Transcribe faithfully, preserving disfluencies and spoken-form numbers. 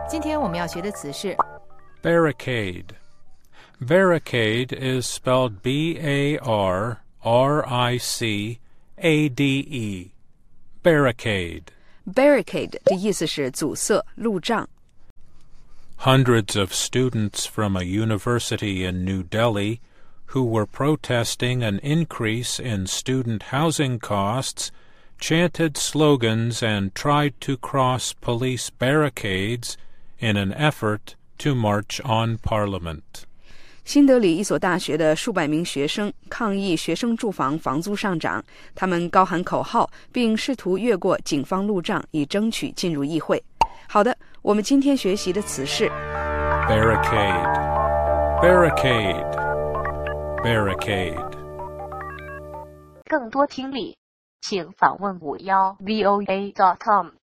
今天我们要学的词是 barricade. Barricade is spelled B A R R I C A D E. Barricade. Barricade 的意思是阻塞、路障。 Hundreds of students from a university in New Delhi who were protesting an increase in student housing costs chanted slogans and tried to cross police barricades in an effort to march on Parliament. 新德里一所大学的数百名学生抗议学生住房房租上涨，他们高喊口号，并试图越过警方路障，以争取进入议会。好的，我们今天学习的词是 barricade, barricade, barricade. 更多听力，请访问五幺 V O A dot com。